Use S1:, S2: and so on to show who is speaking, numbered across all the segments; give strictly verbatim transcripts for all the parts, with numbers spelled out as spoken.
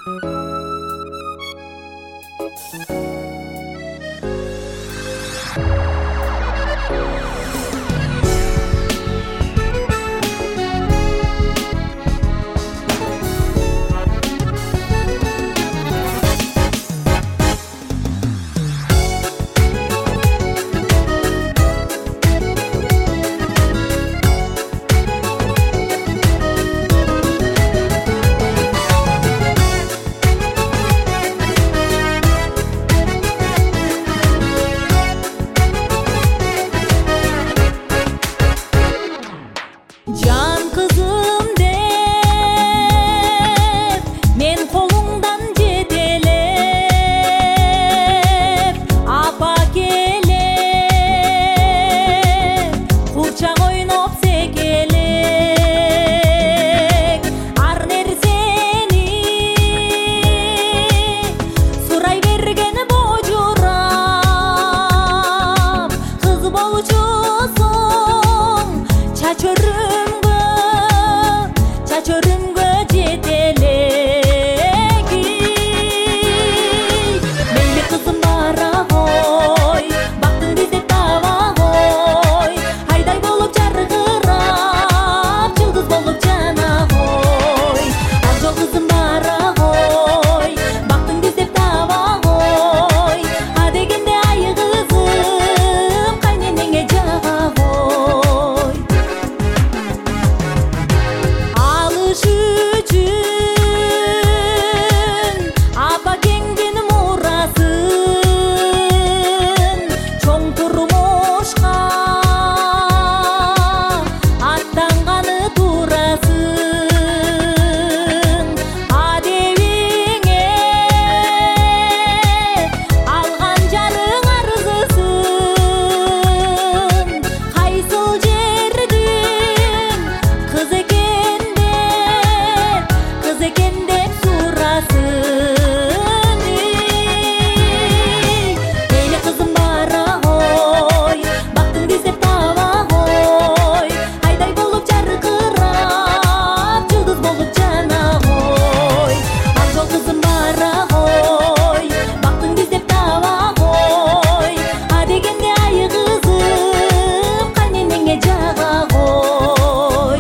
S1: Can kızım dep men kolungdan jetelep apa kelep kurçak oynop sekelek ar nerseni suray bergen bojuram kız bolчусуң çaçörüm çaçörümgө жетелеги мейли кызым бара ғой бактың издеп таба ғой айдай болуп жаркырап жылдыз болуп жана ғой ак жол кызым бара ғой бактың издеп таба ғой а дегенде ай кызым кайненеңе жага ғой алыш үчүн апа кеңдин мурасын чоң турмушка аттанганы турасың адебиңе алган жарың арызысын кайсыл жердин кыз экен деп кыз экен деп сурасың мейли кызым бара ғой бактыңды издеп таба ғой айдай болуп жаркырап жылдыз болуп жана ғой ак жол кызым бара ғой бактыңды издеп таба ғой а дегенде ай кызым кайненеңе жага ғой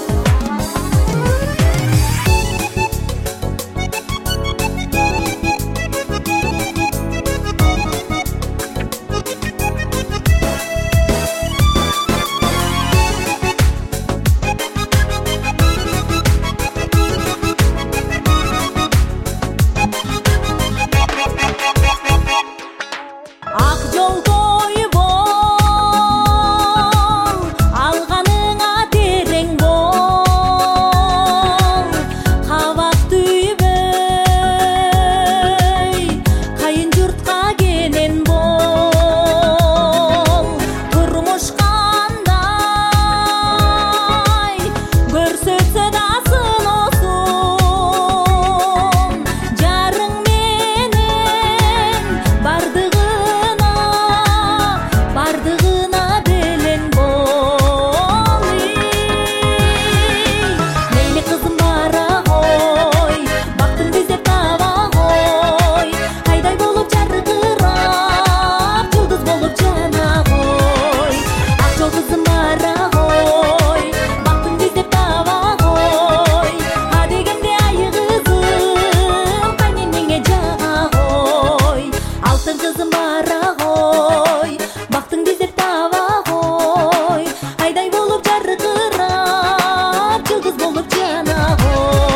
S1: ак жолдой бол алганыңа терең бол кабак түйбөй кайын журтка кенен бол турмуш кандай көрсөтсө да сыноосун жарың менен бардыгына бардыгына белең бол мейли кызым бара ғой бактыңды издеп таба ғой айдай болуп жаркырап жылдыз болуп жана ғой ак жол кызым бара ғой бактыңды издеп таба ғой а дегенде ай кызым кайненеңе жага ғой алтын кызым бара ғой бактыңды издеп таба ғой айдай болуп жаркырап жылдыз болуп жана ғой